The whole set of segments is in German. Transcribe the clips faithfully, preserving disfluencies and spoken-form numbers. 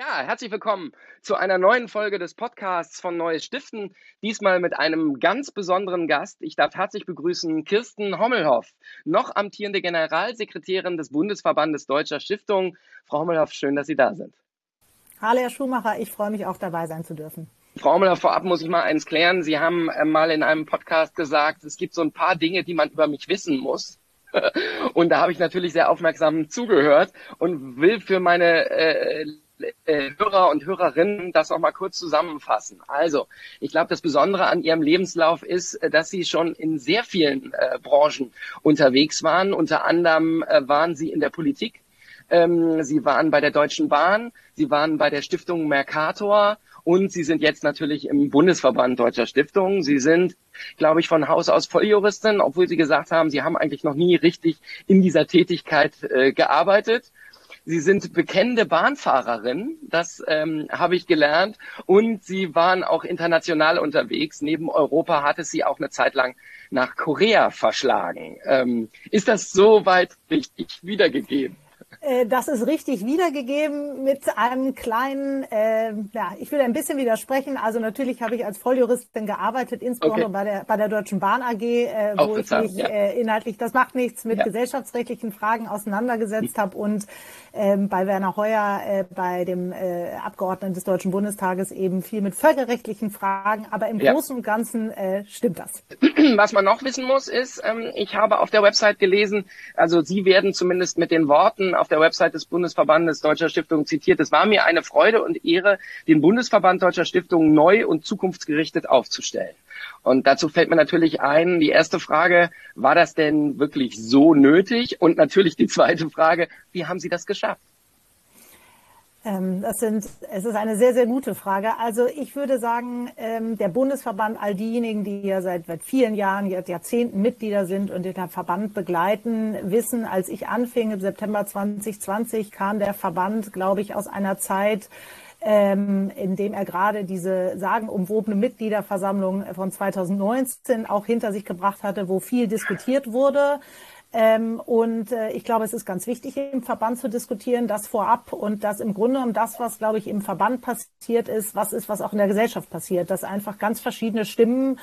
Ja, herzlich willkommen zu einer neuen Folge des Podcasts von Neues Stiften. Diesmal mit einem ganz besonderen Gast. Ich darf herzlich begrüßen Kirsten Hommelhoff, noch amtierende Generalsekretärin des Bundesverbandes Deutscher Stiftungen. Frau Hommelhoff, schön, dass Sie da sind. Hallo, Herr Schumacher. Ich freue mich auch, dabei sein zu dürfen. Frau Hommelhoff, vorab muss ich mal eins klären. Sie haben äh, mal in einem Podcast gesagt, es gibt so ein paar Dinge, die man über mich wissen muss. Und da habe ich natürlich sehr aufmerksam zugehört und will für meine äh, Hörer und Hörerinnen das auch mal kurz zusammenfassen. Also, ich glaube, das Besondere an Ihrem Lebenslauf ist, dass Sie schon in sehr vielen äh, Branchen unterwegs waren. Unter anderem äh, waren Sie in der Politik, ähm, Sie waren bei der Deutschen Bahn, Sie waren bei der Stiftung Mercator und Sie sind jetzt natürlich im Bundesverband Deutscher Stiftungen. Sie sind, glaube ich, von Haus aus Volljuristin, obwohl Sie gesagt haben, Sie haben eigentlich noch nie richtig in dieser Tätigkeit äh, gearbeitet. Sie sind bekennende Bahnfahrerin, das ähm, habe ich gelernt, und Sie waren auch international unterwegs. Neben Europa hat es Sie auch eine Zeit lang nach Korea verschlagen. Ähm, ist das soweit richtig wiedergegeben? Das ist richtig wiedergegeben mit einem kleinen, äh, ja, ich will ein bisschen widersprechen. Also natürlich habe ich als Volljuristin gearbeitet, insbesondere okay. bei der bei der Deutschen Bahn A G, äh, wo ich mich ja. äh, inhaltlich, das macht nichts, mit ja. gesellschaftsrechtlichen Fragen auseinandergesetzt habe und ähm, bei Werner Heuer, äh, bei dem äh, Abgeordneten des Deutschen Bundestages eben viel mit völkerrechtlichen Fragen. Aber im ja. Großen und Ganzen äh, stimmt das. Was man noch wissen muss, ist, ähm, ich habe auf der Website gelesen, also Sie werden zumindest mit den Worten auf der Website des Bundesverbandes Deutscher Stiftungen zitiert. Es war mir eine Freude und Ehre, den Bundesverband Deutscher Stiftungen neu und zukunftsgerichtet aufzustellen. Und dazu fällt mir natürlich ein, die erste Frage, war das denn wirklich so nötig? Und natürlich die zweite Frage, wie haben Sie das geschafft? Das sind, es ist eine sehr, sehr gute Frage. Also ich würde sagen, der Bundesverband, all diejenigen, die ja seit, seit vielen Jahren, Jahrzehnten Mitglieder sind und den Verband begleiten, wissen, als ich anfing im September zwanzig zwanzig, kam der Verband, glaube ich, aus einer Zeit, in dem er gerade diese sagenumwobene Mitgliederversammlung von zweitausendneunzehn auch hinter sich gebracht hatte, wo viel diskutiert wurde. Ähm, und äh, ich glaube, es ist ganz wichtig, im Verband zu diskutieren, das vorab und das im Grunde genommen das, was, glaube ich, im Verband passiert ist, was ist, was auch in der Gesellschaft passiert, dass einfach ganz verschiedene Stimmen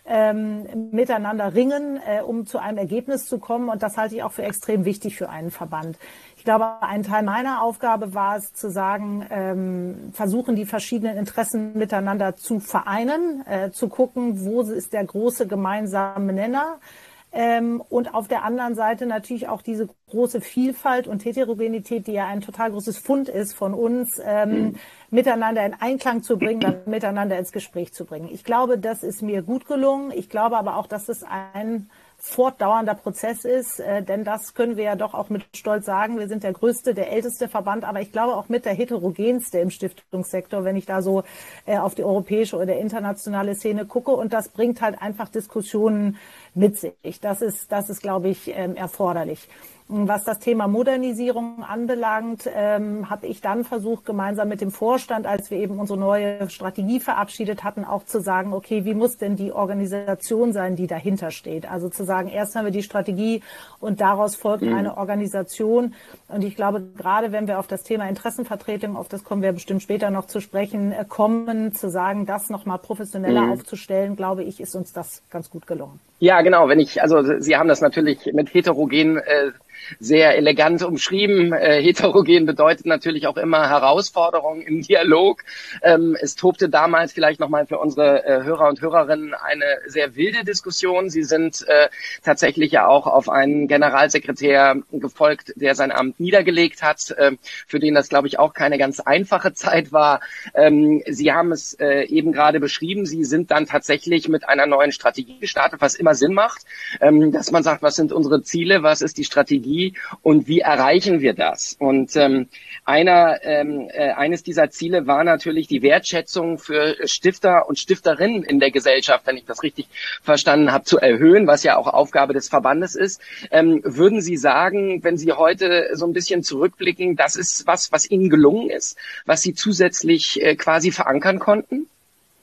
ähm, miteinander ringen, äh, um zu einem Ergebnis zu kommen. Und das halte ich auch für extrem wichtig für einen Verband. Ich glaube, ein Teil meiner Aufgabe war es, zu sagen, ähm, versuchen, die verschiedenen Interessen miteinander zu vereinen, äh, zu gucken, wo ist der große gemeinsame Nenner. Ähm, und auf der anderen Seite natürlich auch diese große Vielfalt und Heterogenität, die ja ein total großes Fund ist von uns, ähm, mhm. miteinander in Einklang zu bringen, miteinander ins Gespräch zu bringen. Ich glaube, das ist mir gut gelungen. Ich glaube aber auch, dass es ein fortdauernder Prozess ist, äh, denn das können wir ja doch auch mit Stolz sagen. Wir sind der größte, der älteste Verband, aber ich glaube auch mit der heterogenste im Stiftungssektor, wenn ich da so äh, auf die europäische oder internationale Szene gucke. Und das bringt halt einfach Diskussionen mit sich. Das ist, das ist, glaube ich, ähm, erforderlich. Was das Thema Modernisierung anbelangt, ähm, habe ich dann versucht, gemeinsam mit dem Vorstand, als wir eben unsere neue Strategie verabschiedet hatten, auch zu sagen, okay, wie muss denn die Organisation sein, die dahinter steht? Also zu sagen, erst haben wir die Strategie und daraus folgt mhm. eine Organisation. Und ich glaube, gerade wenn wir auf das Thema Interessenvertretung, auf das kommen wir bestimmt später noch zu sprechen, äh, kommen, zu sagen, das nochmal professioneller mhm. aufzustellen, glaube ich, ist uns das ganz gut gelungen. Ja, genau. Wenn ich, also Sie haben das natürlich mit heterogen äh, sehr elegant umschrieben. Äh, heterogen bedeutet natürlich auch immer Herausforderung im Dialog. Ähm, es tobte damals vielleicht nochmal für unsere äh, Hörer und Hörerinnen eine sehr wilde Diskussion. Sie sind äh, tatsächlich ja auch auf einen Generalsekretär gefolgt, der sein Amt niedergelegt hat, äh, für den das, glaube ich, auch keine ganz einfache Zeit war. Ähm, Sie haben es äh, eben gerade beschrieben. Sie sind dann tatsächlich mit einer neuen Strategie gestartet, was immer Sinn macht, ähm, dass man sagt, was sind unsere Ziele, was ist die Strategie und wie erreichen wir das? Und ähm, einer, ähm, äh, eines dieser Ziele war natürlich die Wertschätzung für Stifter und Stifterinnen in der Gesellschaft, wenn ich das richtig verstanden habe, zu erhöhen, was ja auch Aufgabe des Verbandes ist. Ähm, würden Sie sagen, wenn Sie heute so ein bisschen zurückblicken, das ist was, was Ihnen gelungen ist, was Sie zusätzlich äh, quasi verankern konnten?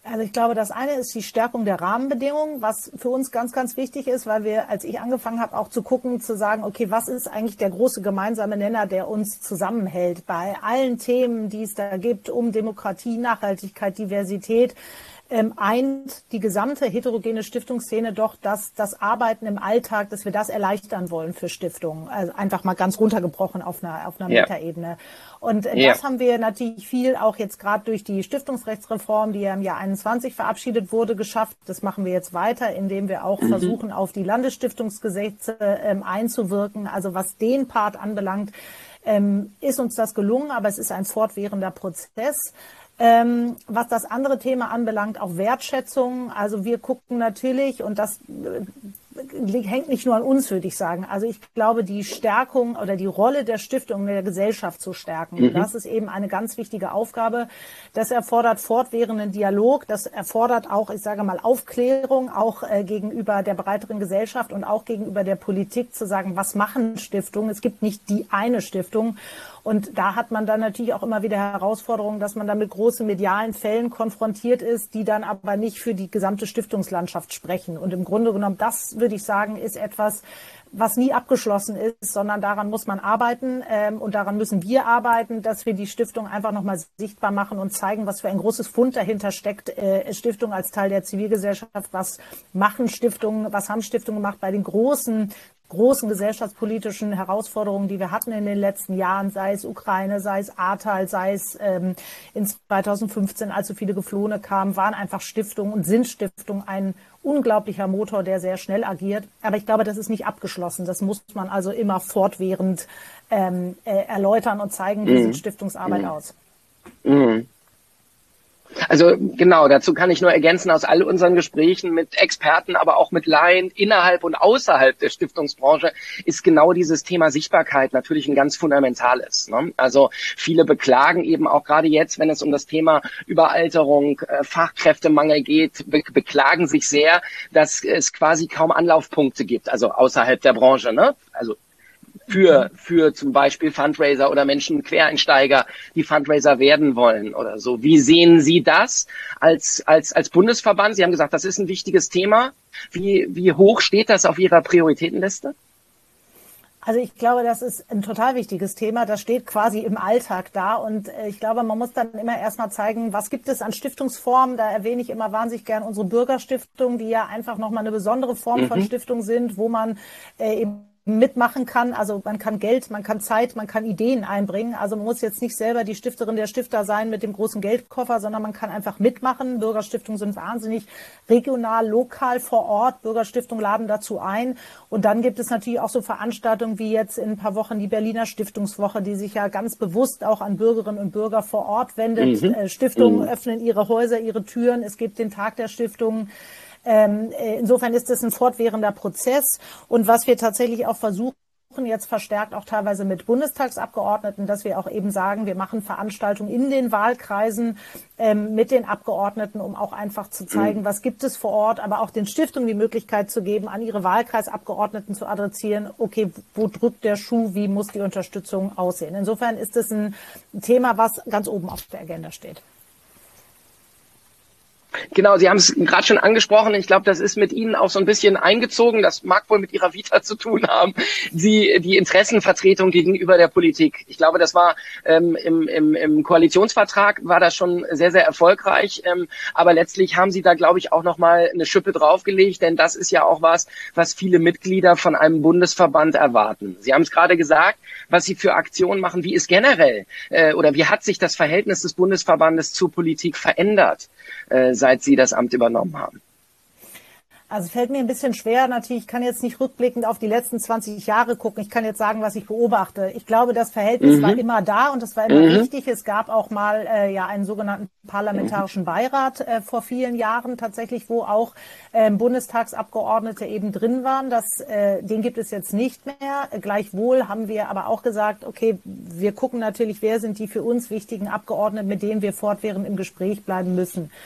Also ich glaube, das eine ist die Stärkung der Rahmenbedingungen, was für uns ganz, ganz wichtig ist, weil wir, als ich angefangen habe, auch zu gucken, zu sagen, okay, was ist eigentlich der große gemeinsame Nenner, der uns zusammenhält bei allen Themen, die es da gibt, um Demokratie, Nachhaltigkeit, Diversität. Ähm, eint die gesamte heterogene Stiftungsszene doch, dass das Arbeiten im Alltag, dass wir das erleichtern wollen für Stiftungen. Also einfach mal ganz runtergebrochen auf einer, auf einer Ja. Metaebene. Und äh, Ja. das haben wir natürlich viel auch jetzt gerade durch die Stiftungsrechtsreform, die ja im Jahr einundzwanzig verabschiedet wurde, geschafft. Das machen wir jetzt weiter, indem wir auch mhm. versuchen, auf die Landesstiftungsgesetze ähm, einzuwirken. Also was den Part anbelangt, ähm, ist uns das gelungen, aber es ist ein fortwährender Prozess. Ähm, was das andere Thema anbelangt, auch Wertschätzung. Also wir gucken natürlich, und das äh, hängt nicht nur an uns, würde ich sagen. Also ich glaube, die Stärkung oder die Rolle der Stiftung in der Gesellschaft zu stärken, mhm. das ist eben eine ganz wichtige Aufgabe. Das erfordert fortwährenden Dialog. Das erfordert auch, ich sage mal, Aufklärung, auch äh, gegenüber der breiteren Gesellschaft und auch gegenüber der Politik zu sagen, was machen Stiftungen? Es gibt nicht die eine Stiftung. Und da hat man dann natürlich auch immer wieder Herausforderungen, dass man dann mit großen medialen Fällen konfrontiert ist, die dann aber nicht für die gesamte Stiftungslandschaft sprechen. Und im Grunde genommen, das würde ich sagen, ist etwas, was nie abgeschlossen ist, sondern daran muss man arbeiten ähm, und daran müssen wir arbeiten, dass wir die Stiftung einfach nochmal sichtbar machen und zeigen, was für ein großes Fund dahinter steckt. Äh, Stiftung als Teil der Zivilgesellschaft, was machen Stiftungen, was haben Stiftungen gemacht bei den großen großen gesellschaftspolitischen Herausforderungen, die wir hatten in den letzten Jahren, sei es Ukraine, sei es Ahrtal, sei es ähm, in zweitausendfünfzehn, als so viele Geflohene kamen, waren einfach Stiftungen und sind Stiftungen ein unglaublicher Motor, der sehr schnell agiert. Aber ich glaube, das ist nicht abgeschlossen. Das muss man also immer fortwährend ähm, äh, erläutern und zeigen, wie mhm. sieht Stiftungsarbeit mhm. aus. Mhm. Also genau, dazu kann ich nur ergänzen, aus all unseren Gesprächen mit Experten, aber auch mit Laien innerhalb und außerhalb der Stiftungsbranche ist genau dieses Thema Sichtbarkeit natürlich ein ganz fundamentales. Ne? Also viele beklagen eben auch gerade jetzt, wenn es um das Thema Überalterung, äh, Fachkräftemangel geht, be- beklagen sich sehr, dass es quasi kaum Anlaufpunkte gibt, also außerhalb der Branche, ne? Also für für zum Beispiel Fundraiser oder Menschen, Quereinsteiger, die Fundraiser werden wollen oder so. Wie sehen Sie das als als als Bundesverband? Sie haben gesagt, das ist ein wichtiges Thema. Wie wie hoch steht das auf Ihrer Prioritätenliste? Also ich glaube, das ist ein total wichtiges Thema. Das steht quasi im Alltag da. Und ich glaube, man muss dann immer erstmal zeigen, was gibt es an Stiftungsformen. Da erwähne ich immer wahnsinnig gern unsere Bürgerstiftungen, die ja einfach nochmal eine besondere Form mhm. von Stiftung sind, wo man äh, eben mitmachen kann. Also man kann Geld, man kann Zeit, man kann Ideen einbringen. Also man muss jetzt nicht selber die Stifterin der Stifter sein mit dem großen Geldkoffer, sondern man kann einfach mitmachen. Bürgerstiftungen sind wahnsinnig regional, lokal vor Ort. Bürgerstiftungen laden dazu ein. Und dann gibt es natürlich auch so Veranstaltungen wie jetzt in ein paar Wochen die Berliner Stiftungswoche, die sich ja ganz bewusst auch an Bürgerinnen und Bürger vor Ort wendet. Mhm. Stiftungen mhm. öffnen ihre Häuser, ihre Türen. Es gibt den Tag der Stiftungen. Ähm, insofern ist es ein fortwährender Prozess. Und was wir tatsächlich auch versuchen, jetzt verstärkt auch teilweise mit Bundestagsabgeordneten, dass wir auch eben sagen, wir machen Veranstaltungen in den Wahlkreisen ähm, mit den Abgeordneten, um auch einfach zu zeigen, was gibt es vor Ort, aber auch den Stiftungen die Möglichkeit zu geben, an ihre Wahlkreisabgeordneten zu adressieren, okay, wo drückt der Schuh, wie muss die Unterstützung aussehen. Insofern ist es ein Thema, was ganz oben auf der Agenda steht. Genau, Sie haben es gerade schon angesprochen. Ich glaube, das ist mit Ihnen auch so ein bisschen eingezogen. Das mag wohl mit Ihrer Vita zu tun haben. Sie, die Interessenvertretung gegenüber der Politik. Ich glaube, das war ähm, im, im, im Koalitionsvertrag war das schon sehr, sehr erfolgreich. Ähm, aber letztlich haben Sie da, glaube ich, auch noch mal eine Schippe draufgelegt, denn das ist ja auch was, was viele Mitglieder von einem Bundesverband erwarten. Sie haben es gerade gesagt, was Sie für Aktionen machen. Wie ist generell äh, oder wie hat sich das Verhältnis des Bundesverbandes zur Politik verändert, äh, seit Sie das Amt übernommen haben? Also fällt mir ein bisschen schwer natürlich. Ich kann jetzt nicht rückblickend auf die letzten zwanzig Jahre gucken. Ich kann jetzt sagen, was ich beobachte. Ich glaube, das Verhältnis mhm. war immer da und das war immer mhm. wichtig. Es gab auch mal äh, ja einen sogenannten parlamentarischen Beirat äh, vor vielen Jahren tatsächlich, wo auch äh, Bundestagsabgeordnete eben drin waren. Das, äh, den gibt es jetzt nicht mehr. Gleichwohl haben wir aber auch gesagt, okay, wir gucken natürlich, wer sind die für uns wichtigen Abgeordneten, mit denen wir fortwährend im Gespräch bleiben müssen.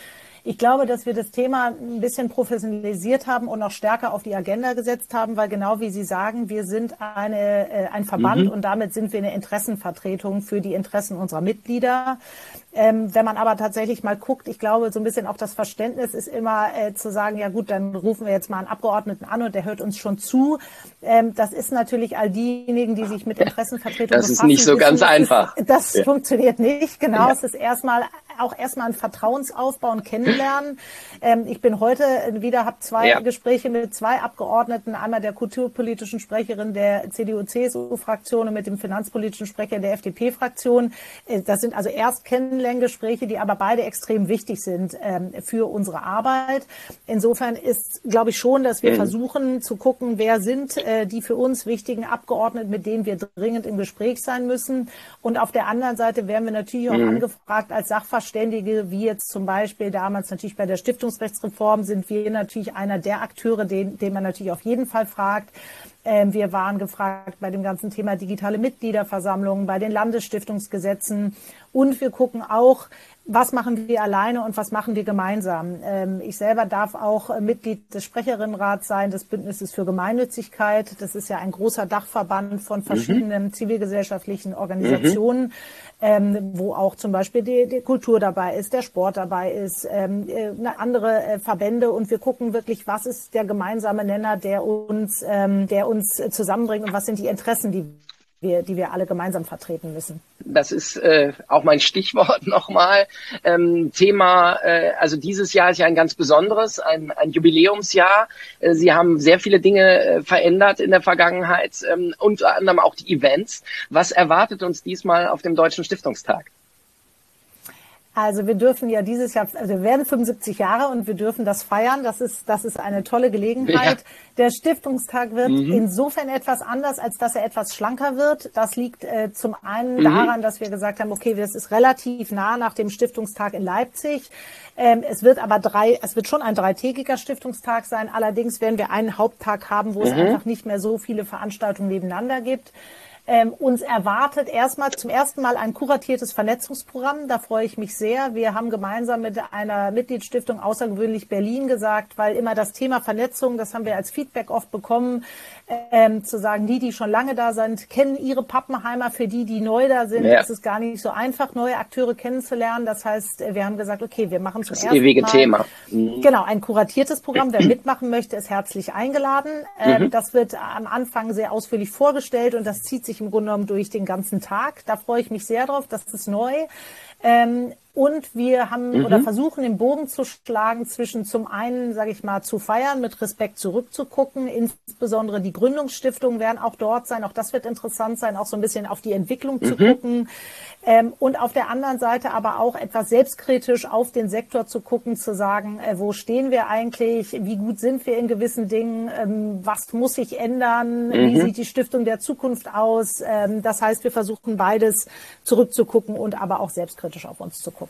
Ich glaube, dass wir das Thema ein bisschen professionalisiert haben und noch stärker auf die Agenda gesetzt haben, weil genau wie Sie sagen, wir sind eine, äh, ein Verband mhm. und damit sind wir eine Interessenvertretung für die Interessen unserer Mitglieder. Ähm, wenn man aber tatsächlich mal guckt, ich glaube, so ein bisschen auch das Verständnis ist immer äh, zu sagen, ja gut, dann rufen wir jetzt mal einen Abgeordneten an und der hört uns schon zu. Ähm, das ist natürlich all diejenigen, die sich mit Interessenvertretung befassen. Das ist nicht so wissen, ganz einfach. Ist, das ja. funktioniert nicht. Genau, ja. Es ist erstmal auch erstmal ein Vertrauensaufbau und Kennenlernen. Ähm, ich bin heute wieder, habe zwei ja. Gespräche mit zwei Abgeordneten, einmal der kulturpolitischen Sprecherin der C D U C S U-Fraktion und mit dem finanzpolitischen Sprecher der F D P-Fraktion. Äh, das sind also erst Kennenlerngespräche, die aber beide extrem wichtig sind ähm, für unsere Arbeit. Insofern ist, glaube ich schon, dass wir mhm. versuchen zu gucken, wer sind äh, die für uns wichtigen Abgeordneten, mit denen wir dringend im Gespräch sein müssen. Und auf der anderen Seite werden wir natürlich auch mhm. angefragt als Sachverständige, wie jetzt zum Beispiel damals natürlich bei der Stiftungsrechtsreform sind wir natürlich einer der Akteure, den, den man natürlich auf jeden Fall fragt. Ähm, wir waren gefragt bei dem ganzen Thema digitale Mitgliederversammlungen, bei den Landesstiftungsgesetzen und wir gucken auch, was machen wir alleine und was machen wir gemeinsam. Ähm, ich selber darf auch Mitglied des Sprecherinnenrats sein, des Bündnisses für Gemeinnützigkeit. Das ist ja ein großer Dachverband von verschiedenen mhm. zivilgesellschaftlichen Organisationen, mhm. ähm, wo auch zum Beispiel die, die Kultur dabei ist, der Sport dabei ist, ähm, äh, andere äh, Verbände. Und wir gucken wirklich, was ist der gemeinsame Nenner, der uns, ähm, der uns zusammenbringt und was sind die Interessen, die Wir, die wir alle gemeinsam vertreten müssen. Das ist äh, auch mein Stichwort nochmal. Ähm, Thema, äh, also dieses Jahr ist ja ein ganz besonderes, ein, ein Jubiläumsjahr. Äh, Sie haben sehr viele Dinge äh, verändert in der Vergangenheit, ähm, unter anderem auch die Events. Was erwartet uns diesmal auf dem Deutschen Stiftungstag? Also wir dürfen ja dieses Jahr, also wir werden fünfundsiebzig Jahre und wir dürfen das feiern. Das ist, das ist eine tolle Gelegenheit. Ja. Der Stiftungstag wird mhm. insofern etwas anders, als dass er etwas schlanker wird. Das liegt äh, zum einen mhm. daran, dass wir gesagt haben, okay, das ist relativ nah nach dem Stiftungstag in Leipzig. Ähm, es wird aber drei, es wird schon ein dreitägiger Stiftungstag sein. Allerdings werden wir einen Haupttag haben, wo mhm. es einfach nicht mehr so viele Veranstaltungen nebeneinander gibt. Ähm, uns erwartet erstmal zum ersten Mal ein kuratiertes Vernetzungsprogramm. Da freue ich mich sehr. Wir haben gemeinsam mit einer Mitgliedsstiftung Außergewöhnlich Berlin gesagt, weil immer das Thema Vernetzung, das haben wir als Feedback oft bekommen, ähm, zu sagen, die, die schon lange da sind, kennen ihre Pappenheimer. Für die, die neu da sind, ja. ist es gar nicht so einfach, neue Akteure kennenzulernen. Das heißt, wir haben gesagt, okay, wir machen zum das ersten ewige Mal Thema. Mhm. Genau, ein kuratiertes Programm. Wer mitmachen möchte, ist herzlich eingeladen. Ähm, mhm. Das wird am Anfang sehr ausführlich vorgestellt und das zieht sich im Grunde genommen durch den ganzen Tag. Da freue ich mich sehr drauf. Das ist neu. Ähm, und wir haben mhm. oder versuchen, den Bogen zu schlagen zwischen zum einen, sage ich mal, zu feiern, mit Respekt zurückzugucken. Insbesondere die Gründungsstiftungen werden auch dort sein. Auch das wird interessant sein, auch so ein bisschen auf die Entwicklung mhm. zu gucken. Ähm, und auf der anderen Seite aber auch etwas selbstkritisch auf den Sektor zu gucken, zu sagen, äh, wo stehen wir eigentlich? Wie gut sind wir in gewissen Dingen? Ähm, was muss sich ändern? Mhm. Wie sieht die Stiftung der Zukunft aus? Ähm, das heißt, wir versuchen beides zurückzugucken und aber auch selbstkritisch auf uns zu gucken.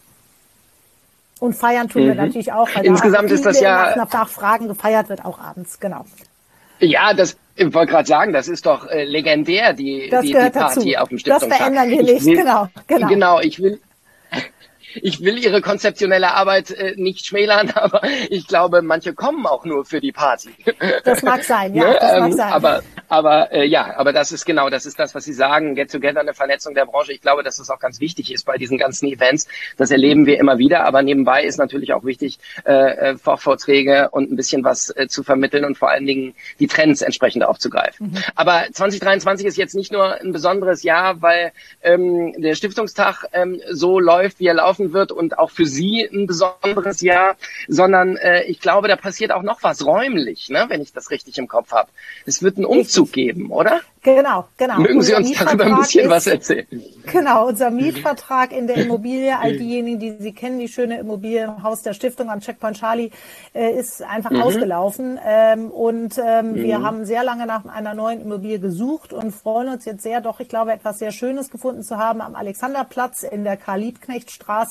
Und feiern tun mhm. wir natürlich auch, weil insgesamt da ist das ja nach, nach Fragen gefeiert wird, auch abends, genau. Ja, das, ich wollte gerade sagen, das ist doch äh, legendär, die, die, die Party dazu. Auf dem Stiftungstag. Das verändern wir nicht, will, genau, genau. Genau, ich will, ich will Ihre konzeptionelle Arbeit äh, nicht schmälern, aber ich glaube, manche kommen auch nur für die Party. Das mag sein, ja, ne? das mag ähm, sein. Aber, aber äh, ja, aber das ist genau, das ist das, was Sie sagen, Get Together, eine Vernetzung der Branche. Ich glaube, dass das auch ganz wichtig ist bei diesen ganzen Events. Das erleben wir immer wieder, aber nebenbei ist natürlich auch wichtig, äh, Fachvorträge und ein bisschen was äh, zu vermitteln und vor allen Dingen die Trends entsprechend aufzugreifen. Mhm. Aber zwanzig dreiundzwanzig ist jetzt nicht nur ein besonderes Jahr, weil ähm, der Stiftungstag ähm, so läuft, wie er laufen wird und auch für Sie ein besonderes Jahr, sondern äh, ich glaube, da passiert auch noch was räumlich, ne, wenn ich das richtig im Kopf habe. Es wird einen Umzug richtig geben, oder? Genau, genau. Mögen Sie uns darüber ein bisschen ist, was erzählen? Genau, unser Mietvertrag in der Immobilie, all diejenigen, die Sie kennen, die schöne Immobilie im Haus der Stiftung am Checkpoint Charlie, äh, ist einfach mhm. ausgelaufen. Ähm, und ähm, mhm. wir haben sehr lange nach einer neuen Immobilie gesucht und freuen uns jetzt sehr, doch, ich glaube, etwas sehr Schönes gefunden zu haben am Alexanderplatz in der Karl-Liebknecht-Straße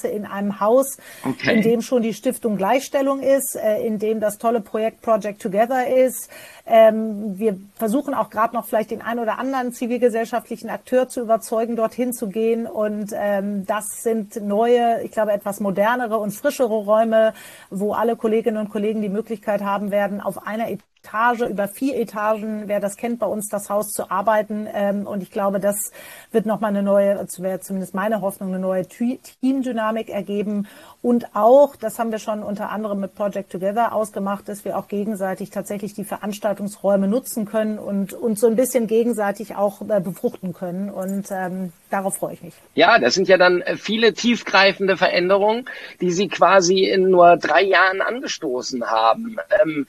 sitze in einem Haus, okay. in dem schon die Stiftung Gleichstellung ist, äh, in dem das tolle Projekt Project Together ist. Ähm, wir versuchen auch gerade noch vielleicht den ein oder anderen zivilgesellschaftlichen Akteur zu überzeugen, dorthin zu gehen. Und ähm, das sind neue, ich glaube, etwas modernere und frischere Räume, wo alle Kolleginnen und Kollegen die Möglichkeit haben werden, auf einer Etage, über vier Etagen, wer das kennt, bei uns das Haus zu arbeiten. Ähm, und ich glaube, das wird nochmal eine neue, das wäre zumindest meine Hoffnung, eine neue Teamdynamik ergeben. Und auch, das haben wir schon unter anderem mit Project Together ausgemacht, dass wir auch gegenseitig tatsächlich die Veranstaltungsräume nutzen können und uns so ein bisschen gegenseitig auch äh, befruchten können. Und ähm, darauf freue ich mich. Ja, das sind ja dann viele tiefgreifende Veränderungen, die Sie quasi in nur drei Jahren angestoßen haben. Ähm,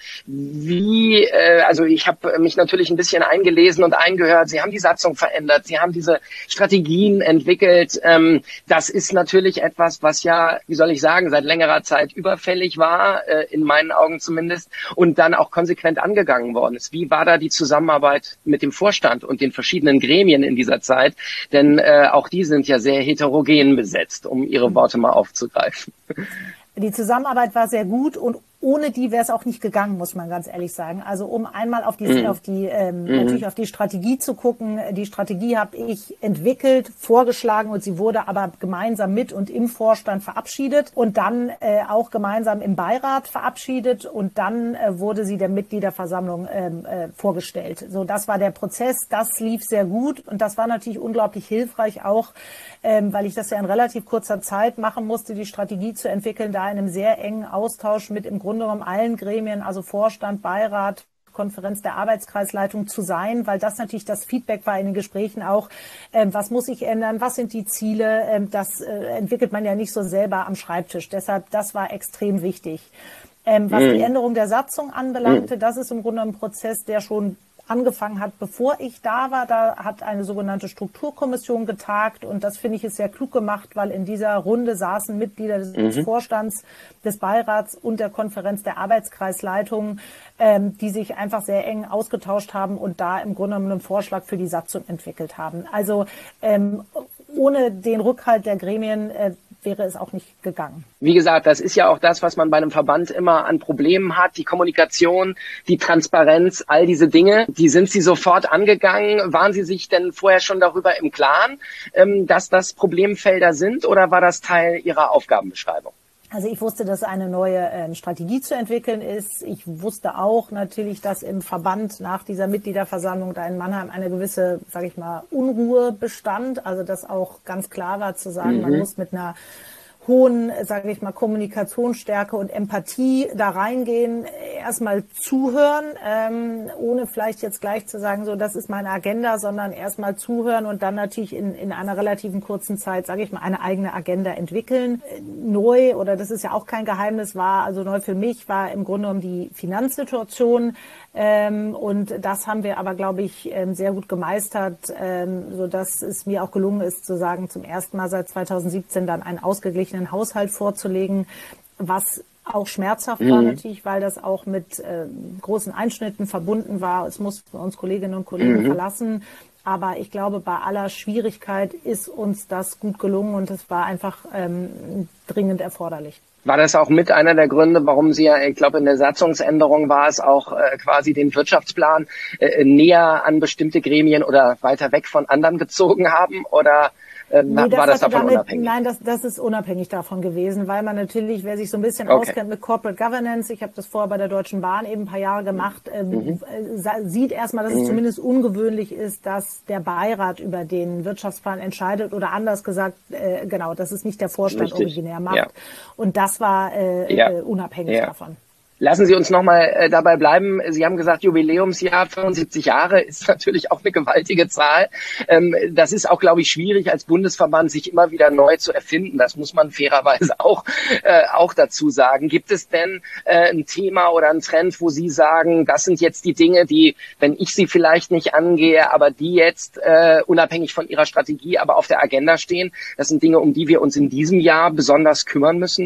wie, äh, also ich habe mich natürlich ein bisschen eingelesen und eingehört. Sie haben die Satzung verändert, Sie haben diese Strategien entwickelt. Ähm, das ist natürlich etwas, was ja, wie soll ich sagen, seit längerer Zeit überfällig war, äh, in meinen Augen zumindest, und dann auch konsequent angegangen worden ist. Wie war da die Zusammenarbeit mit dem Vorstand und den verschiedenen Gremien in dieser Zeit? Denn äh, auch die sind ja sehr heterogen besetzt, um Ihre Worte mal aufzugreifen. Die Zusammenarbeit war sehr gut und ohne die wäre es auch nicht gegangen, muss man ganz ehrlich sagen. Also um einmal auf die, mhm. auf die ähm, mhm. natürlich auf die Strategie zu gucken. Die Strategie habe ich entwickelt, vorgeschlagen und sie wurde aber gemeinsam mit und im Vorstand verabschiedet und dann äh, auch gemeinsam im Beirat verabschiedet und dann äh, wurde sie der Mitgliederversammlung ähm, äh, vorgestellt. So, das war der Prozess, das lief sehr gut und das war natürlich unglaublich hilfreich auch, ähm, weil ich das ja in relativ kurzer Zeit machen musste, die Strategie zu entwickeln, da in einem sehr engen Austausch mit im Grunde genommen allen Gremien, also Vorstand, Beirat, Konferenz der Arbeitskreisleitung zu sein, weil das natürlich das Feedback war in den Gesprächen auch, ähm, was muss ich ändern, was sind die Ziele, ähm, das äh, entwickelt man ja nicht so selber am Schreibtisch. Deshalb, das war extrem wichtig. Ähm, was mhm. die Änderung der Satzung anbelangte, mhm. das ist im Grunde ein Prozess, der schon angefangen hat, bevor ich da war. Da hat eine sogenannte Strukturkommission getagt und das finde ich ist sehr klug gemacht, weil in dieser Runde saßen Mitglieder des mhm. Vorstands, des Beirats und der Konferenz der Arbeitskreisleitung, ähm, die sich einfach sehr eng ausgetauscht haben und da im Grunde genommen einen Vorschlag für die Satzung entwickelt haben. Also ähm, ohne den Rückhalt der Gremien äh, wäre es auch nicht gegangen. Wie gesagt, das ist ja auch das, was man bei einem Verband immer an Problemen hat. Die Kommunikation, die Transparenz, all diese Dinge, die sind Sie sofort angegangen. Waren Sie sich denn vorher schon darüber im Klaren, dass das Problemfelder sind oder war das Teil Ihrer Aufgabenbeschreibung? Also ich wusste, dass eine neue äh, Strategie zu entwickeln ist. Ich wusste auch natürlich, dass im Verband nach dieser Mitgliederversammlung da in Mannheim eine gewisse, sage ich mal, Unruhe bestand. Also dass auch ganz klar war zu sagen, mhm. man muss mit einer hohen, sage ich mal, Kommunikationsstärke und Empathie da reingehen, erstmal zuhören, ähm, ohne vielleicht jetzt gleich zu sagen, so das ist meine Agenda, sondern erstmal zuhören und dann natürlich in, in einer relativen kurzen Zeit, sage ich mal, eine eigene Agenda entwickeln. Neu, oder das ist ja auch kein Geheimnis, war, also neu für mich, war im Grunde genommen die Finanzsituation. Ähm, und das haben wir aber, glaube ich, ähm, sehr gut gemeistert, ähm, so dass es mir auch gelungen ist, zu sagen, zum ersten Mal seit zweitausendsiebzehn dann einen ausgeglichenen Haushalt vorzulegen, was auch schmerzhaft mhm. war natürlich, weil das auch mit äh, großen Einschnitten verbunden war. Es mussten uns Kolleginnen und Kollegen mhm. verlassen. Aber ich glaube, bei aller Schwierigkeit ist uns das gut gelungen und es war einfach ähm, dringend erforderlich. War das auch mit einer der Gründe, warum Sie ja, ich glaube, in der Satzungsänderung war es auch äh, quasi den Wirtschaftsplan äh, näher an bestimmte Gremien oder weiter weg von anderen gezogen haben? Oder äh, nee, war das davon damit, unabhängig? Nein, das, das ist unabhängig davon gewesen, weil man natürlich, wer sich so ein bisschen okay. auskennt mit Corporate Governance, ich habe das vorher bei der Deutschen Bahn eben ein paar Jahre gemacht, ähm, mhm. sieht erstmal, dass mhm. es zumindest ungewöhnlich ist, dass der Beirat über den Wirtschaftsplan entscheidet oder anders gesagt, äh, genau, dass es nicht der Vorstand Richtig. originär macht. Ja. Und das war äh, ja. äh, unabhängig ja. davon. Lassen Sie uns nochmal äh, dabei bleiben. Sie haben gesagt, Jubiläumsjahr, fünfundsiebzig Jahre ist natürlich auch eine gewaltige Zahl. Ähm, das ist auch, glaube ich, schwierig als Bundesverband, sich immer wieder neu zu erfinden. Das muss man fairerweise auch, äh, auch dazu sagen. Gibt es denn äh, ein Thema oder einen Trend, wo Sie sagen, das sind jetzt die Dinge, die, wenn ich sie vielleicht nicht angehe, aber die jetzt äh, unabhängig von Ihrer Strategie, aber auf der Agenda stehen? Das sind Dinge, um die wir uns in diesem Jahr besonders kümmern müssen noch?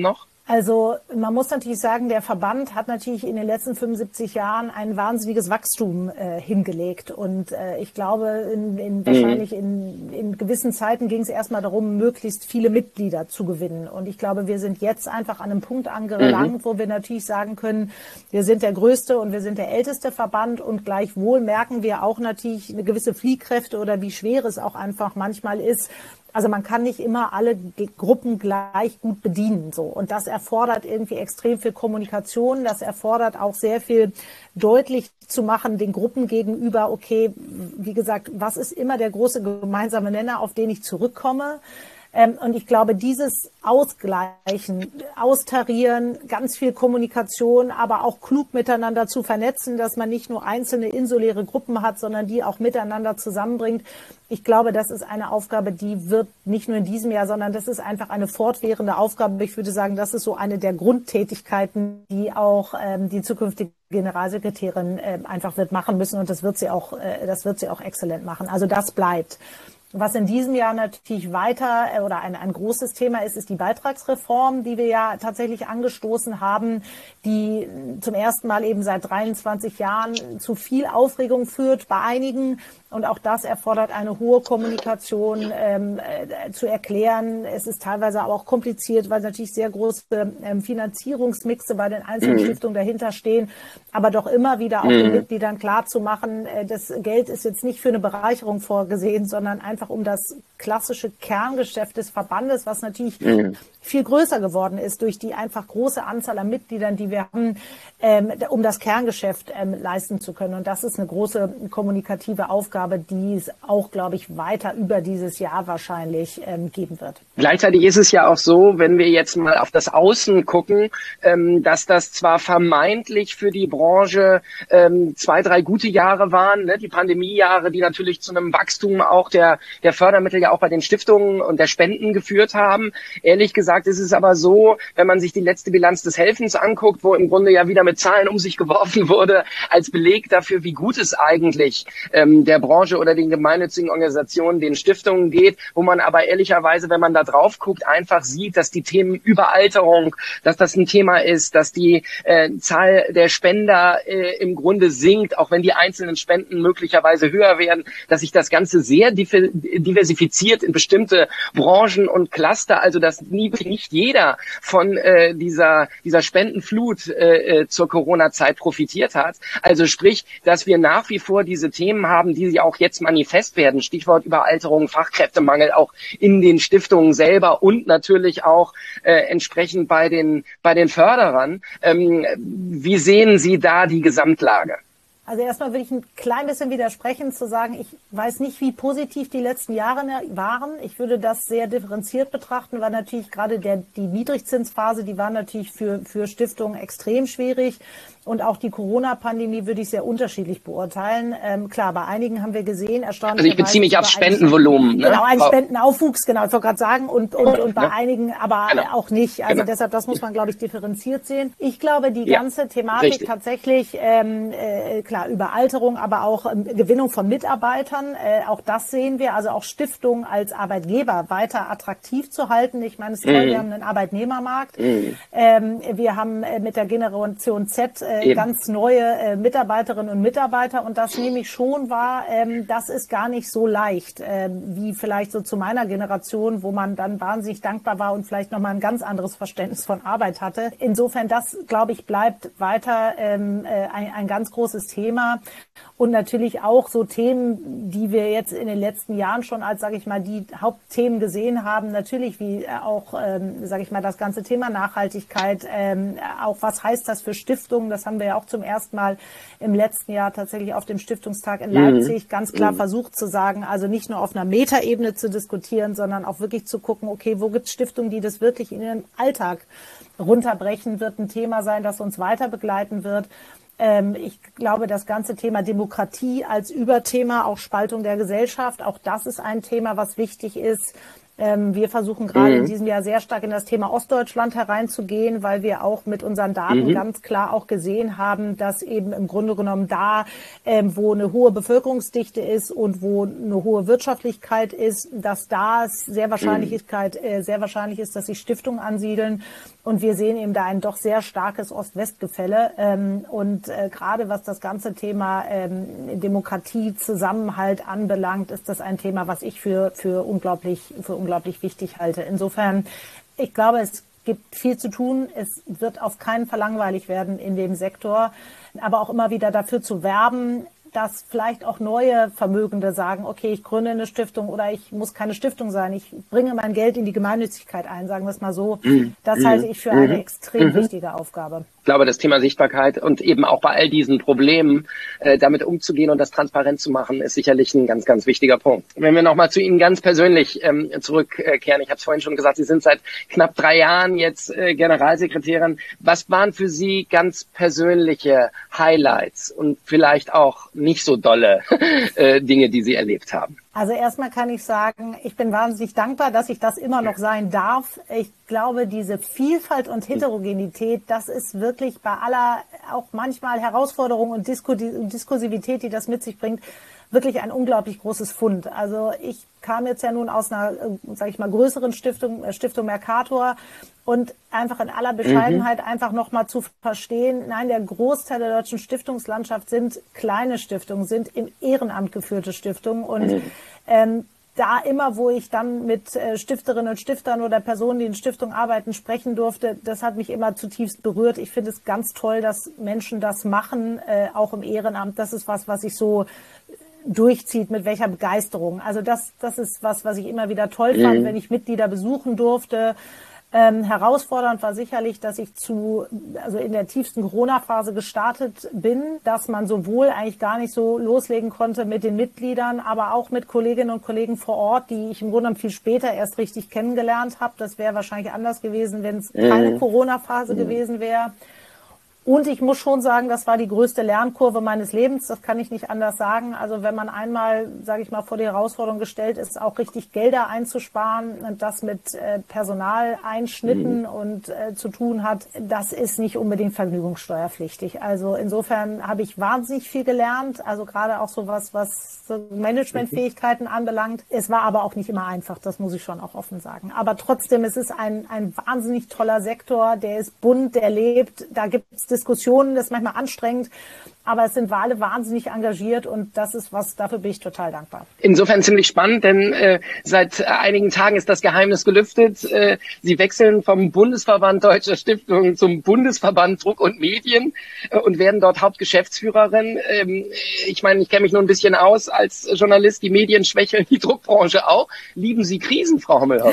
Also man muss natürlich sagen, der Verband hat natürlich in den letzten fünfundsiebzig Jahren ein wahnsinniges Wachstum äh, hingelegt. Und äh, ich glaube, in, in, mhm. wahrscheinlich in, in gewissen Zeiten ging es erstmal darum, möglichst viele Mitglieder zu gewinnen. Und ich glaube, wir sind jetzt einfach an einem Punkt angelangt, mhm. wo wir natürlich sagen können, wir sind der größte und wir sind der älteste Verband. Und gleichwohl merken wir auch natürlich eine gewisse Fliehkräfte oder wie schwer es auch einfach manchmal ist. Also man kann nicht immer alle Gruppen gleich gut bedienen, so. Und das erfordert irgendwie extrem viel Kommunikation. Das erfordert auch sehr viel deutlich zu machen den Gruppen gegenüber. Okay, wie gesagt, was ist immer der große gemeinsame Nenner, auf den ich zurückkomme? Ähm, und ich glaube, dieses Ausgleichen, Austarieren, ganz viel Kommunikation, aber auch klug miteinander zu vernetzen, dass man nicht nur einzelne insuläre Gruppen hat, sondern die auch miteinander zusammenbringt. Ich glaube, das ist eine Aufgabe, die wird nicht nur in diesem Jahr, sondern das ist einfach eine fortwährende Aufgabe. Ich würde sagen, das ist so eine der Grundtätigkeiten, die auch ähm, die zukünftige Generalsekretärin äh, einfach wird machen müssen. Und das wird sie auch, äh, das wird sie auch exzellent machen. Also das bleibt. Was in diesem Jahr natürlich weiter oder ein, ein großes Thema ist, ist die Beitragsreform, die wir ja tatsächlich angestoßen haben, die zum ersten Mal eben seit dreiundzwanzig Jahren zu viel Aufregung führt bei einigen. Und auch das erfordert eine hohe Kommunikation ähm, äh, zu erklären. Es ist teilweise aber auch kompliziert, weil natürlich sehr große ähm, Finanzierungsmixe bei den einzelnen mhm. Stiftungen dahinter stehen. Aber doch immer wieder auch mhm. den Mitgliedern klar zu machen, äh, das Geld ist jetzt nicht für eine Bereicherung vorgesehen, sondern einfach um das klassische Kerngeschäft des Verbandes, was natürlich mhm. viel größer geworden ist durch die einfach große Anzahl an Mitgliedern, die wir haben, ähm, um das Kerngeschäft ähm, leisten zu können. Und das ist eine große kommunikative Aufgabe, die es auch, glaube ich, weiter über dieses Jahr wahrscheinlich ähm, geben wird. Gleichzeitig ist es ja auch so, wenn wir jetzt mal auf das Außen gucken, ähm, dass das zwar vermeintlich für die Branche ähm, zwei, drei gute Jahre waren, ne? Die Pandemiejahre, die natürlich zu einem Wachstum auch der, der Fördermittel ja auch bei den Stiftungen und der Spenden geführt haben. Ehrlich gesagt ist es aber so, wenn man sich die letzte Bilanz des Helfens anguckt, wo im Grunde ja wieder mit Zahlen um sich geworfen wurde, als Beleg dafür, wie gut es eigentlich ähm, der Branche oder den gemeinnützigen Organisationen, den Stiftungen geht, wo man aber ehrlicherweise, wenn man da drauf guckt, einfach sieht, dass die Themen Überalterung, dass das ein Thema ist, dass die äh, Zahl der Spender äh, im Grunde sinkt, auch wenn die einzelnen Spenden möglicherweise höher werden, dass sich das Ganze sehr diversifiziert in bestimmte Branchen und Cluster, also dass nie, nicht jeder von äh, dieser dieser Spendenflut äh, zur Corona-Zeit profitiert hat. Also sprich, dass wir nach wie vor diese Themen haben, die auch jetzt manifest werden. Stichwort Überalterung, Fachkräftemangel auch in den Stiftungen selber und natürlich auch äh, entsprechend bei den bei den Förderern. Ähm, wie sehen Sie da die Gesamtlage? Also erstmal will ich ein klein bisschen widersprechen, zu sagen, ich weiß nicht, wie positiv die letzten Jahre waren. Ich würde das sehr differenziert betrachten, weil natürlich gerade der, die Niedrigzinsphase, die war natürlich für, für Stiftungen extrem schwierig. Und auch die Corona-Pandemie würde ich sehr unterschiedlich beurteilen. Ähm, klar, bei einigen haben wir gesehen, erstaunlicherweise. Also ich beziehe mich auf Spendenvolumen. Ne? Genau, einen Spendenaufwuchs, genau, ich wollte gerade sagen, und, und, und bei ja. einigen aber genau. auch nicht. Also genau. deshalb, das muss man, glaube ich, differenziert sehen. Ich glaube, die ja. ganze Thematik Richtig. tatsächlich, ähm, äh, klar, Überalterung, aber auch ähm, Gewinnung von Mitarbeitern, äh, auch das sehen wir, also auch Stiftungen als Arbeitgeber weiter attraktiv zu halten. Ich meine, es ist toll, mm. wir haben einen Arbeitnehmermarkt. Mm. Ähm, wir haben äh, mit der Generation Z äh, ganz neue äh, Mitarbeiterinnen und Mitarbeiter, und das nehme ich schon wahr, ähm, das ist gar nicht so leicht, äh, wie vielleicht so zu meiner Generation, wo man dann wahnsinnig dankbar war und vielleicht nochmal ein ganz anderes Verständnis von Arbeit hatte. Insofern, das, glaube ich, bleibt weiter ähm, äh, ein, ein ganz großes Thema. Und natürlich auch so Themen, die wir jetzt in den letzten Jahren schon als, sage ich mal, die Hauptthemen gesehen haben. Natürlich wie auch, ähm, sage ich mal, das ganze Thema Nachhaltigkeit. Ähm, auch was heißt das für Stiftungen? Das haben wir ja auch zum ersten Mal im letzten Jahr tatsächlich auf dem Stiftungstag in Leipzig mhm. ganz klar mhm. versucht zu sagen, also nicht nur auf einer Metaebene zu diskutieren, sondern auch wirklich zu gucken, okay, wo gibt es Stiftungen, die das wirklich in ihren Alltag runterbrechen, wird ein Thema sein, das uns weiter begleiten wird. Ich glaube, das ganze Thema Demokratie als Überthema, auch Spaltung der Gesellschaft, auch das ist ein Thema, was wichtig ist. Ähm, wir versuchen gerade mhm. in diesem Jahr sehr stark in das Thema Ostdeutschland hereinzugehen, weil wir auch mit unseren Daten mhm. ganz klar auch gesehen haben, dass eben im Grunde genommen da, ähm, wo eine hohe Bevölkerungsdichte ist und wo eine hohe Wirtschaftlichkeit ist, dass da es sehr Wahrscheinlichkeit, mhm. äh, sehr wahrscheinlich ist, dass sich Stiftungen ansiedeln. Und wir sehen eben da ein doch sehr starkes Ost-West-Gefälle. Ähm, und äh, gerade was das ganze Thema ähm, Demokratie, Zusammenhalt anbelangt, ist das ein Thema, was ich für, für unglaublich, für unglaublich wichtig halte. Insofern, ich glaube, es gibt viel zu tun. Es wird auf keinen Fall langweilig werden in dem Sektor, aber auch immer wieder dafür zu werben, dass vielleicht auch neue Vermögende sagen, okay, ich gründe eine Stiftung oder ich muss keine Stiftung sein, ich bringe mein Geld in die Gemeinnützigkeit ein, sagen wir es mal so. Das mhm. halte ich für mhm. eine extrem mhm. wichtige Aufgabe. Ich glaube, das Thema Sichtbarkeit und eben auch bei all diesen Problemen äh, damit umzugehen und das transparent zu machen, ist sicherlich ein ganz, ganz wichtiger Punkt. Wenn wir nochmal zu Ihnen ganz persönlich ähm, zurückkehren, ich habe es vorhin schon gesagt, Sie sind seit knapp drei Jahren jetzt äh, Generalsekretärin. Was waren für Sie ganz persönliche Highlights und vielleicht auch nicht so dolle äh, Dinge, die Sie erlebt haben? Also erstmal kann ich sagen, ich bin wahnsinnig dankbar, dass ich das immer noch sein darf. Ich glaube, diese Vielfalt und Heterogenität, das ist wirklich bei aller auch manchmal Herausforderung und Diskursivität, die das mit sich bringt, wirklich ein unglaublich großes Fund. Also ich kam jetzt ja nun aus einer, sage ich mal, größeren Stiftung, Stiftung Mercator, und einfach in aller Bescheidenheit mhm. einfach nochmal zu verstehen, nein, der Großteil der deutschen Stiftungslandschaft sind kleine Stiftungen, sind im Ehrenamt geführte Stiftungen, und mhm. ähm, da immer, wo ich dann mit äh, Stifterinnen und Stiftern oder Personen, die in Stiftungen arbeiten, sprechen durfte, das hat mich immer zutiefst berührt. Ich finde es ganz toll, dass Menschen das machen, äh, auch im Ehrenamt. Das ist was, was ich so durchzieht, mit welcher Begeisterung. Also das, das ist was, was ich immer wieder toll mhm. fand, wenn ich Mitglieder besuchen durfte. Ähm, herausfordernd war sicherlich, dass ich zu, also in der tiefsten Corona-Phase gestartet bin, dass man sowohl eigentlich gar nicht so loslegen konnte mit den Mitgliedern, aber auch mit Kolleginnen und Kollegen vor Ort, die ich im Grunde genommen viel später erst richtig kennengelernt habe. Das wäre wahrscheinlich anders gewesen, wenn es keine Corona-Phase gewesen wäre. Und ich muss schon sagen, das war die größte Lernkurve meines Lebens. Das kann ich nicht anders sagen. Also wenn man einmal, sage ich mal, vor die Herausforderung gestellt ist, auch richtig Gelder einzusparen und das mit äh, Personaleinschnitten mhm. und äh, zu tun hat, das ist nicht unbedingt vergnügungssteuerpflichtig. Also insofern habe ich wahnsinnig viel gelernt. Also gerade auch sowas, was so Managementfähigkeiten mhm. anbelangt. Es war aber auch nicht immer einfach. Das muss ich schon auch offen sagen. Aber trotzdem, es ist ein, ein wahnsinnig toller Sektor. Der ist bunt, der lebt. Da gibt es Diskussionen, das ist manchmal anstrengend, aber es sind alle wahnsinnig engagiert, und das ist was, dafür bin ich total dankbar. Insofern ziemlich spannend, denn äh, seit einigen Tagen ist das Geheimnis gelüftet. Äh, Sie wechseln vom Bundesverband Deutscher Stiftungen zum Bundesverband Druck und Medien äh, und werden dort Hauptgeschäftsführerin. Ähm, ich meine, ich kenne mich nur ein bisschen aus als Journalist, die Medien schwächeln, die Druckbranche auch. Lieben Sie Krisen, Frau Hommelhoff?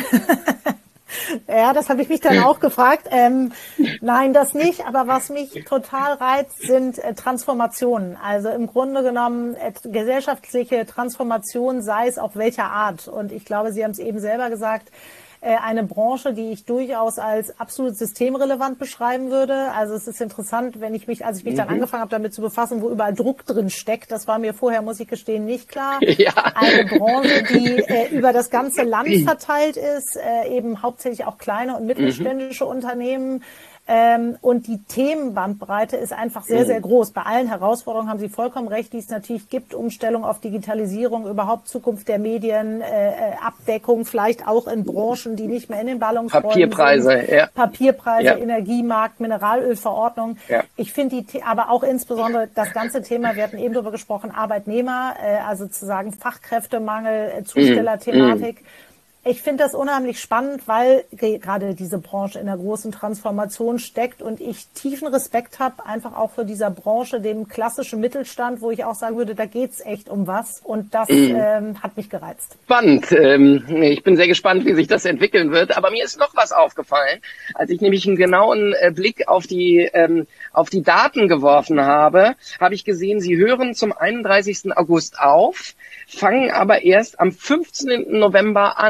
Ja, das habe ich mich dann auch gefragt. Ähm, nein, das nicht. Aber was mich total reizt, sind äh, Transformationen. Also im Grunde genommen äh, gesellschaftliche Transformation, sei es auch welcher Art. Und ich glaube, Sie haben es eben selber gesagt, äh, eine Branche, die ich durchaus als absolut systemrelevant beschreiben würde. Also es ist interessant, wenn ich mich, als ich mich mhm. dann angefangen habe, damit zu befassen, wo überall Druck drin steckt. Das war mir vorher, muss ich gestehen, nicht klar. Ja. Eine Branche, die äh, über das ganze Land verteilt ist, äh, eben hauptsächlich auch kleine und mittelständische mhm. Unternehmen. Ähm, und die Themenbandbreite ist einfach sehr, sehr groß. Bei allen Herausforderungen haben Sie vollkommen recht, die es natürlich gibt. Umstellung auf Digitalisierung, überhaupt Zukunft der Medien, äh, Abdeckung, vielleicht auch in Branchen, die nicht mehr in den Ballungsräumen Papierpreise, sind. ja. Papierpreise, ja. Energiemarkt, Mineralölverordnung. Ja. Ich finde die, aber auch insbesondere das ganze Thema, wir hatten eben darüber gesprochen, Arbeitnehmer, äh, also sozusagen Fachkräftemangel, äh, Zustellerthematik. Mm. Ich finde das unheimlich spannend, weil gerade diese Branche in einer großen Transformation steckt und ich tiefen Respekt habe, einfach auch für dieser Branche, dem klassischen Mittelstand, wo ich auch sagen würde, da geht's echt um was, und das mhm. ähm, hat mich gereizt. Spannend. Ähm, ich bin sehr gespannt, wie sich das entwickeln wird, aber mir ist noch was aufgefallen, als ich nämlich einen genauen äh, Blick auf die ähm, auf die Daten geworfen habe, habe ich gesehen, Sie hören zum einunddreißigsten August auf, fangen aber erst am fünfzehnten November an.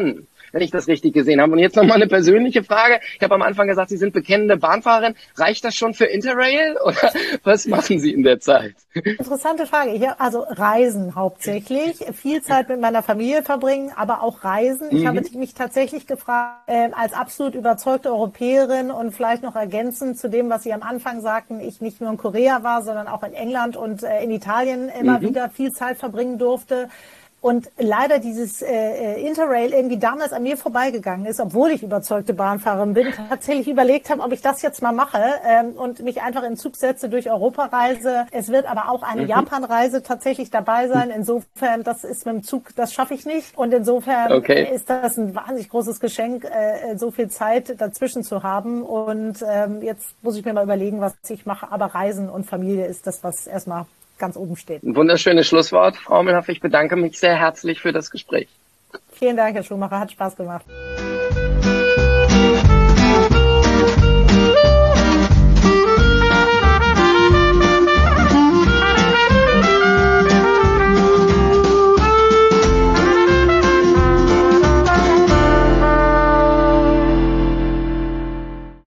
wenn ich das richtig gesehen habe. Und jetzt nochmal eine persönliche Frage. Ich habe am Anfang gesagt, Sie sind bekennende Bahnfahrerin. Reicht das schon für Interrail oder was machen Sie in der Zeit? Interessante Frage. Ich habe also Reisen hauptsächlich, viel Zeit mit meiner Familie verbringen, aber auch Reisen. Ich mhm. habe mich tatsächlich gefragt, äh, als absolut überzeugte Europäerin und vielleicht noch ergänzend zu dem, was Sie am Anfang sagten, ich nicht nur in Korea war, sondern auch in England und äh, in Italien immer mhm. wieder viel Zeit verbringen durfte. Und leider dieses äh, Interrail irgendwie damals an mir vorbeigegangen ist, obwohl ich überzeugte Bahnfahrerin bin, tatsächlich überlegt habe, ob ich das jetzt mal mache ähm, und mich einfach in den Zug setze, durch Europa reise. Es wird aber auch eine mhm. Japan-Reise tatsächlich dabei sein. Insofern, das ist mit dem Zug, das schaffe ich nicht. Und insofern okay. ist das ein wahnsinnig großes Geschenk, äh, so viel Zeit dazwischen zu haben. Und ähm, jetzt muss ich mir mal überlegen, was ich mache. Aber Reisen und Familie ist das, was erstmal ganz oben steht. Ein wunderschönes Schlusswort, Frau Mühlhoff. Ich bedanke mich sehr herzlich für das Gespräch. Vielen Dank, Herr Schumacher. Hat Spaß gemacht.